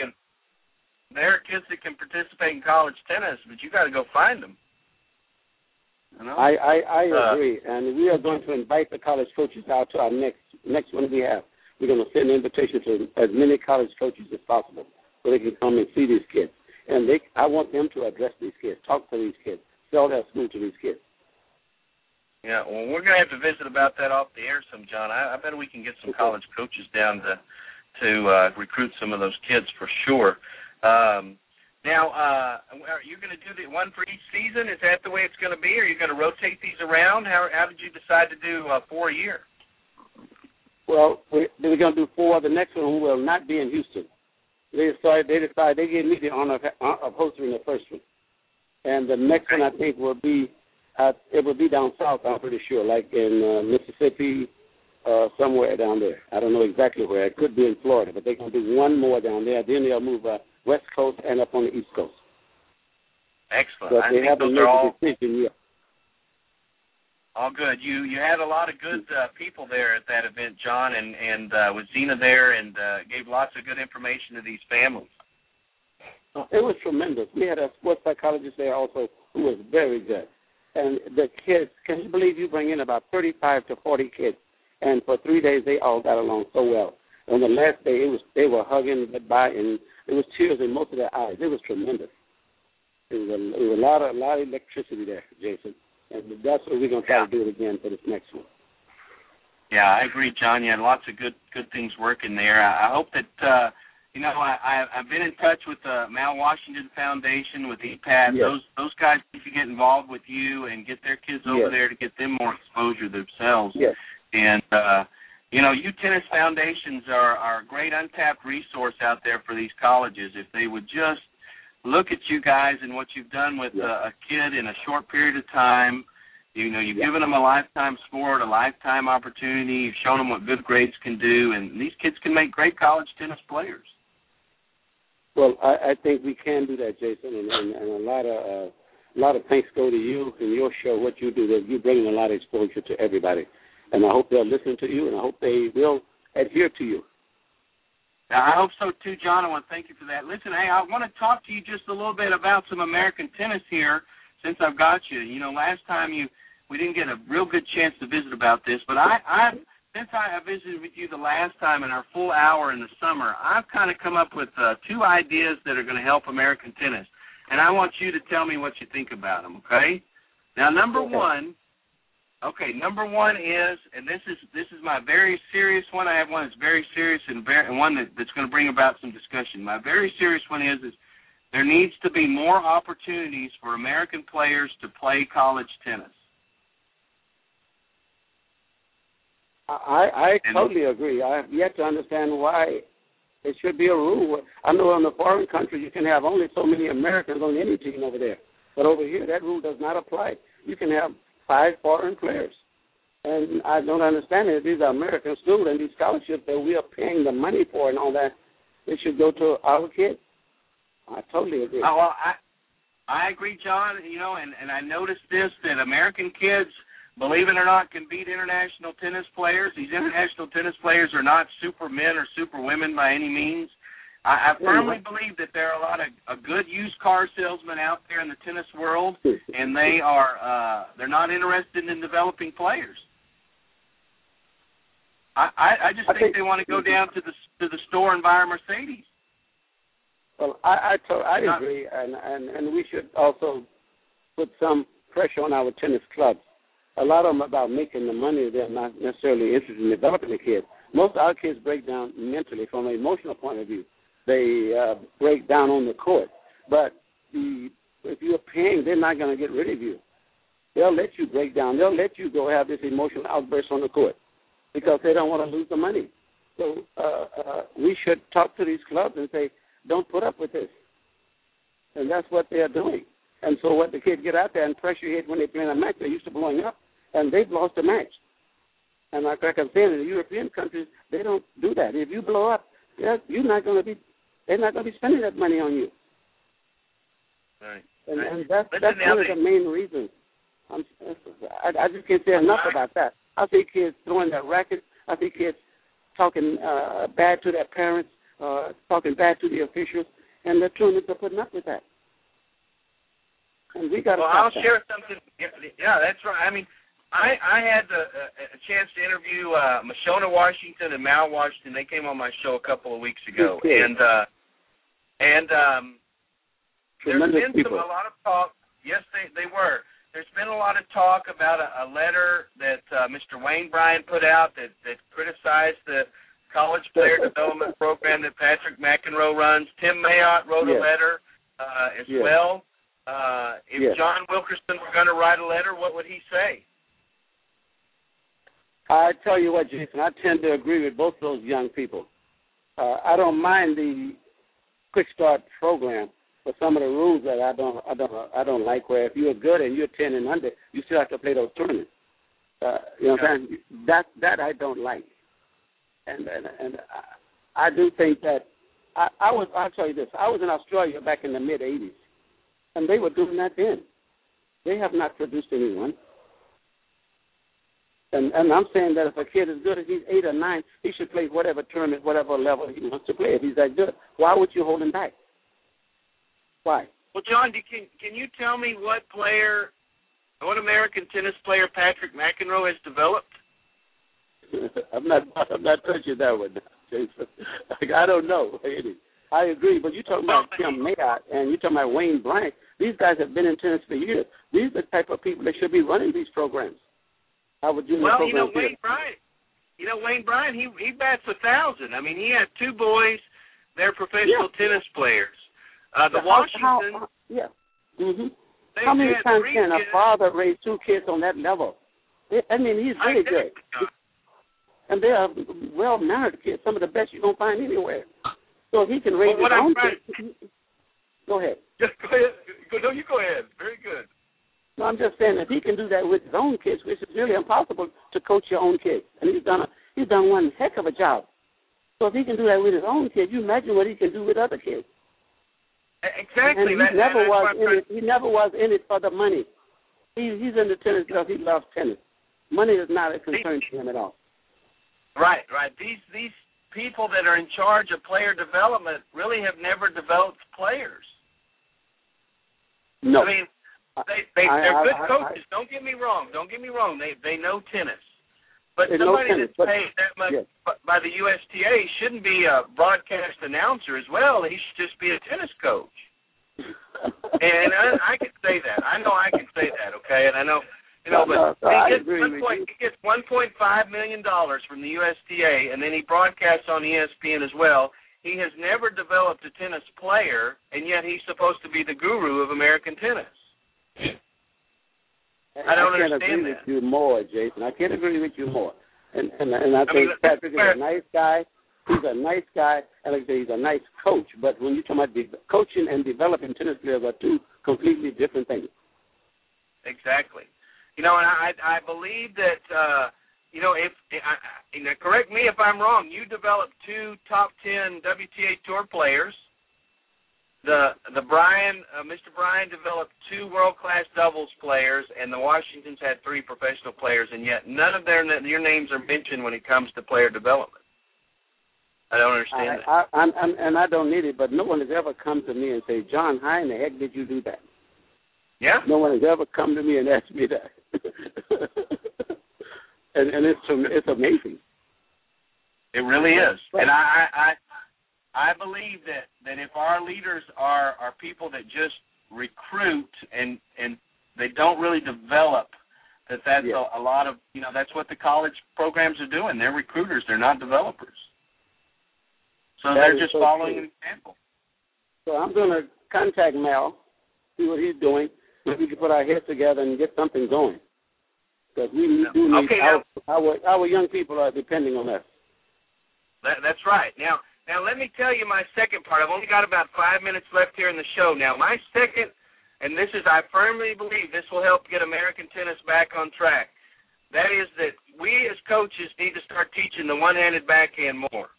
kids that can participate in college tennis, but you got to go find them. You know?
I agree, and we are going to invite the college coaches out to our next one we have. We're going to send an invitation to as many college coaches as possible so they can come and see these kids. And I want them to address these kids, talk to these kids, sell their school to these kids.
Yeah, well, we're going to have to visit about that off the air some, John. I bet we can get some college coaches down to recruit some of those kids for sure. Now, are you going to do the one for each season? Is that the way it's going to be, or are you going to rotate these around? How did you decide to do 4 a year?
Well, we're going to do 4. The next one will not be in Houston. They gave me the honor of hosting the first one. And the next one, I think, will be, it will be down south, I'm pretty sure, like in Mississippi, somewhere down there. I don't know exactly where. It could be in Florida, but they're going to do one more down there. Then they'll move West Coast and up on the East Coast.
Excellent.
But they haven't made a decision yet.
All good. You had a lot of good people there at that event, John, and with Zena there, and gave lots of good information to these families.
It was tremendous. We had a sports psychologist there also who was very good. And the kids, can you believe you bring in about 35 to 40 kids, and for 3 days they all got along so well. On the last day, they were hugging goodbye, and there was tears in most of their eyes. It was tremendous. It was a lot of electricity there, Jason. And that's what we're going to try to do it again for this next one.
Yeah, I agree, John. You had lots of good things working there. I hope that, I've been in touch with the Mal Washington Foundation, with EPAD.
Yes.
Those guys need to get involved with you and get their kids over there to get them more exposure themselves.
Yes.
And, youth tennis foundations are a great untapped resource out there for these colleges. If they would just look at you guys and what you've done with a kid in a short period of time. You've given them a lifetime sport, a lifetime opportunity. You've shown them what good grades can do, and these kids can make great college tennis players.
Well, I think we can do that, Jason, and a lot of thanks go to you and your show, what you do. That you bring a lot of exposure to everybody, and I hope they'll listen to you, and I hope they will adhere to you.
I hope so, too, John. I want to thank you for that. Listen, hey, I want to talk to you just a little bit about some American tennis here since I've got you. Last time we didn't get a real good chance to visit about this, but since I visited with you the last time in our full hour in the summer, I've kind of come up with 2 ideas that are going to help American tennis, and I want you to tell me what you think about them, okay? Now, number one is, and this is my very serious one. I have one that's very serious and one that's going to bring about some discussion. My very serious one is there needs to be more opportunities for American players to play college tennis.
I totally agree. I have yet to understand why it should be a rule. I know in a foreign country you can have only so many Americans on any team over there. But over here, that rule does not apply. You can have 5 foreign players. And I don't understand it. These are American schools and these scholarships that we are paying the money for and all that, they should go to our kids. I totally agree.
Oh, well, I agree, John. And I noticed this, that American kids, believe it or not, can beat international tennis players. These international tennis players are not supermen or superwomen by any means. I firmly believe that there are a lot of good used car salesmen out there in the tennis world, and they're not interested in developing players. I just think they want to go down to the store and buy a Mercedes.
Well, I agree, and we should also put some pressure on our tennis clubs. A lot of them about making the money. They're not necessarily interested in developing the kids. Most of our kids break down mentally from an emotional point of view. They break down on the court. But if you're paying, they're not going to get rid of you. They'll let you break down. They'll let you go have this emotional outburst on the court because they don't want to lose the money. So we should talk to these clubs and say, don't put up with this. And that's what they're doing. And so what the kids get out there and pressure hit when they play in a match, they're used to blowing up, and they've lost a match. And like I'm saying, in the European countries, they don't do that. If you blow up, they're not going to be spending that money on you.
Right.
And that's one of the main reasons. I just can't say enough about that. I see kids throwing their rackets. I see kids talking bad to their parents, talking bad to the officials, and the tournaments are putting up with that. And we got to
I'll
that.
share something. Yeah, that's right. I mean, I had a chance to interview Mashona Washington and Mal Washington. They came on my show a couple of weeks ago, and there's been a lot of talk. Yes, they were. There's been a lot of talk about a letter that Mr. Wayne Bryan put out that criticized the college player development program that Patrick McEnroe runs. Tim Mayotte wrote a letter as well. If John Wilkerson were going to write a letter, what would he say?
I tell you what, Jason, I tend to agree with both those young people. I don't mind the quick start program, but some of the rules that I don't like. Where if you're good and you're 10 and under, you still have to play those tournaments. You know what I'm saying? That I don't like. And I do think that I'll tell you this. I was in Australia back in the mid '80s, and they were doing that then. They have not produced anyone. And I'm saying that if a kid is good, if he's 8 or 9, he should play whatever tournament, whatever level he wants to play. If he's that good, why would you hold him back? Why?
Well, John, can you tell me what American tennis player Patrick McEnroe has developed?
I'm not touching that one, Jason. I don't know. I agree, but you're talking about Tim Mayotte and you're talking about Wayne Bryant. These guys have been in tennis for years. These are the type of people that should be running these programs.
Wayne Bryant, he bats 1,000. I mean, he had 2 boys. They're professional tennis players. Washington.
How many times can a father raise 2 kids on that level? I mean, he's really good. And they are well-mannered kids, some of the best you're going to find anywhere. So if he can raise his own kids. Go ahead.
Yes, go ahead. No, you go ahead. Very good.
No, I'm just saying if he can do that with his own kids, which is really impossible to coach your own kids. And he's done one heck of a job. So if he can do that with his own kids, you imagine what he can do with other kids.
Exactly.
And he never was in it for the money. He's in the tennis because he loves tennis. Money is not a concern to him at all.
Right. These people that are in charge of player development really have never developed players.
No.
I mean, they're good coaches. Don't get me wrong. They know tennis. But somebody that's paid that much by the USTA shouldn't be a broadcast announcer as well. He should just be a tennis coach. And I can say that. I know I can say that, okay? And I know, but he gets $1.5 million from the USTA, and then he broadcasts on ESPN as well. He has never developed a tennis player, and yet he's supposed to be the guru of American tennis. I don't understand that. I can't agree with you more, Jason. I can't agree with you more. And I think Patrick is a nice guy. He's a nice guy, and like I say, he's a nice coach. But when you talk about coaching and developing tennis players are 2 completely different things. Exactly. And I believe that, correct me if I'm wrong, you developed 2 top 10 WTA Tour players. Mr. Bryan developed 2 world-class doubles players, and the Washingtons had 3 professional players, and yet none of your names are mentioned when it comes to player development. I don't understand that. And I don't need it, but no one has ever come to me and say, John, how in the heck did you do that? Yeah. No one has ever come to me and asked me that. and it's amazing. It really is. And I believe that if our leaders are people that just recruit and they don't really develop, that's a lot of, that's what the college programs are doing. They're recruiters. They're not developers. So they're just following an example. So I'm going to contact Mal, see what he's doing. Maybe we can put our heads together and get something going. Because we do need our young people are depending on us. That's right. Now, let me tell you my second part. I've only got about 5 minutes left here in the show. Now, my second, and this is, I firmly believe this will help get American tennis back on track. That is that we as coaches need to start teaching the one-handed backhand more.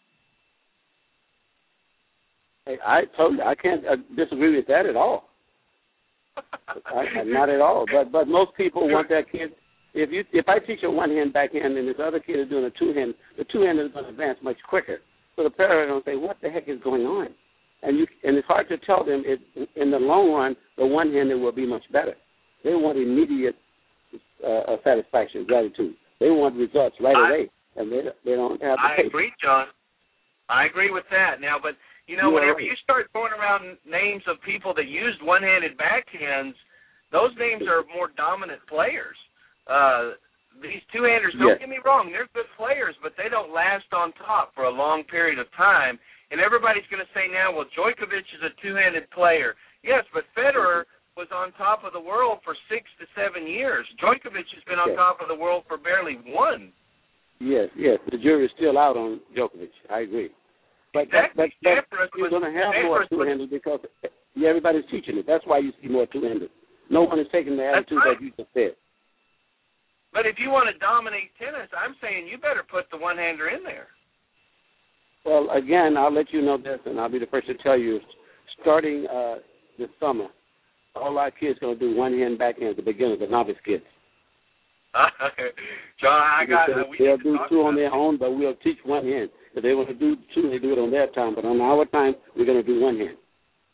Hey, I told you, I can't disagree with that at all. Not at all. But most people want their kids
if I teach a one-hand backhand and this other kid is doing a two-hand, the two-hand is going to advance much quicker. So the player is going to say, what the heck is going on? And it's hard to tell them in the long run, the one-handed will be much better. They want immediate satisfaction, gratitude. They want results right away, and they don't have the patience.
I agree, John. I agree with that. Now, but, whenever you start throwing around names of people that used one-handed backhands, those names are more dominant players. These two-handers, don't get me wrong, they're good players, but they don't last on top for a long period of time. And everybody's going to say now, well, Djokovic is a two-handed player. Yes, but Federer was on top of the world for 6 to 7 years. Djokovic has been on top of the world for barely one. Yes.
The jury's still out on Djokovic. I agree. But you're going to have more two-handed because everybody's teaching it. That's why you see more two-handed. No one is taking the attitude that you just said.
But if you want to dominate tennis, I'm saying you better put the one-hander in there.
Well, again, I'll let you know this, and I'll be the first to tell you, starting this summer, all our kids are going to do one-hand backhand at the beginning, the novice kids.
John,
they'll do two on their own, but we'll teach one hand. If they want to do two, they do it on their time. But on our time, we're going to do one hand.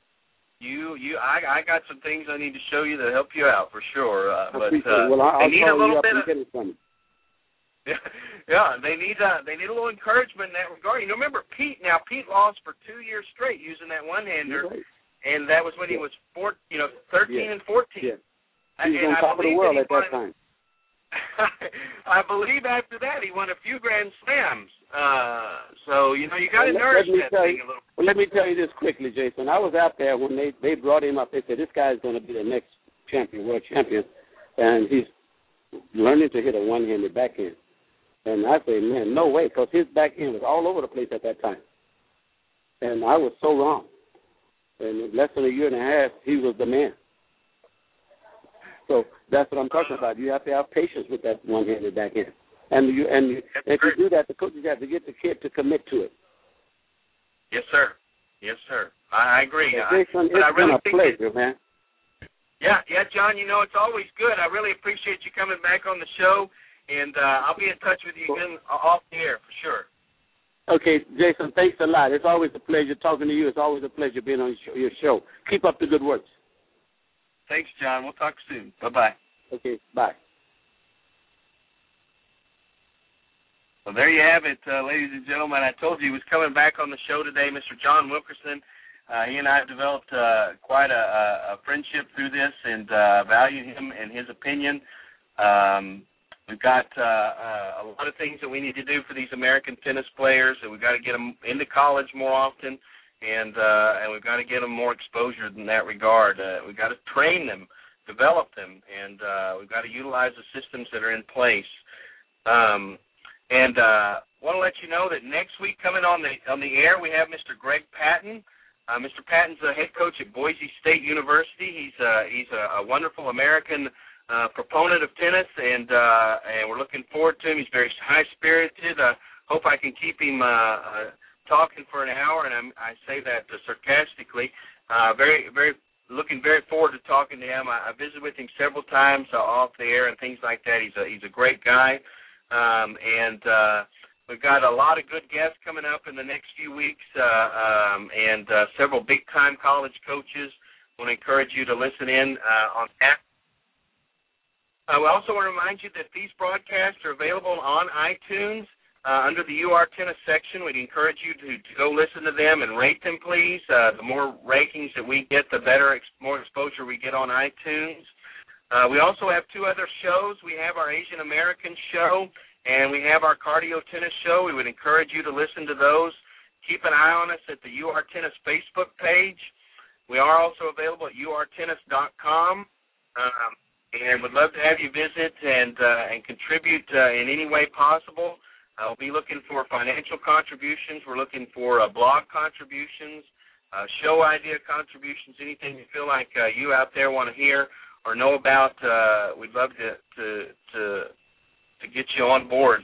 I got some things I need to show you that help you out for sure.
Well, I'll
need a little bit
of it.
Yeah, they need a little encouragement in that regard. Remember Pete? Now Pete lost for 2 years straight using that one-hander, and that was when he was 13 and 14.
Yeah. He was on top of the world at that time.
I believe after that he won a few Grand Slams. So you got to nourish that thing a little.
Well, let me tell you this quickly, Jason. I was out there when they brought him up. They said this guy is going to be the next world champion, and he's learning to hit a one-handed backhand. And I say, man, no way, because his backhand was all over the place at that time. And I was so wrong. And in less than a year and a half, he was the man. So that's what I'm talking about. You have to have patience with that one-handed backhand. And if you do that, the coaches have to get the kid to commit to it.
Yes, sir. Yes, sir. I agree.
Jason, it's been a pleasure, man.
Yeah, John, it's always good. I really appreciate you coming back on the show, and I'll be in touch with you again off the air for sure.
Okay, Jason, thanks a lot. It's always a pleasure talking to you. It's always a pleasure being on your show. Keep up the good work.
Thanks, John. We'll talk soon. Bye-bye.
Okay, bye.
Well, there you have it, ladies and gentlemen. I told you he was coming back on the show today, Mr. John Wilkerson. He and I have developed quite a friendship through this and value him and his opinion. We've got a lot of things that we need to do for these American tennis players, and we've got to get them into college more often, and we've got to get them more exposure in that regard. We've got to train them, develop them, and we've got to utilize the systems that are in place. And want to let you know that next week coming on the air, we have Mr. Greg Patton. Mr. Patton's the head coach at Boise State University. He's a wonderful American proponent of tennis, and we're looking forward to him. He's very high-spirited. Hope I can keep him talking for an hour, and I say that sarcastically. Looking very forward to talking to him. I visited with him several times off the air and things like that. He's a great guy. And we've got a lot of good guests coming up in the next few weeks, and several big-time college coaches. I want to encourage you to listen in on that. I also want to remind you that these broadcasts are available on iTunes under the UR Tennis section. We'd encourage you to go listen to them and rate them, please. The more rankings that we get, the better, more exposure we get on iTunes. We also have two other shows. We have our Asian American show, and we have our cardio tennis show. We would encourage you to listen to those. Keep an eye on us at the UR Tennis Facebook page. We are also available at urtennis.com, and would love to have you visit and contribute in any way possible. We'll be looking for financial contributions. We're looking for blog contributions, show idea contributions, anything you feel like you out there want to hear or know about. We'd love to get you on board.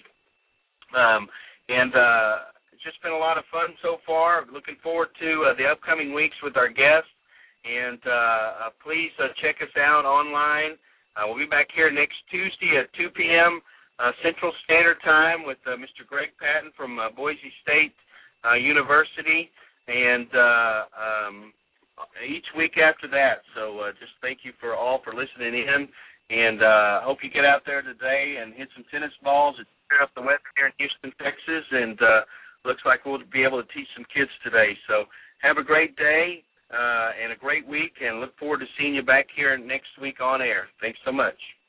It's just been a lot of fun so far. Looking forward to the upcoming weeks with our guests. And please check us out online We'll be back here next Tuesday at 2 p.m. Central Standard Time with Mr. Greg Patton from Boise State University, and each week after that. So just thank you all for listening in, and hope you get out there today and hit some tennis balls and clear up the weather here in Houston, Texas, and looks like we'll be able to teach some kids today. So have a great day and a great week, and look forward to seeing you back here next week on air. Thanks so much.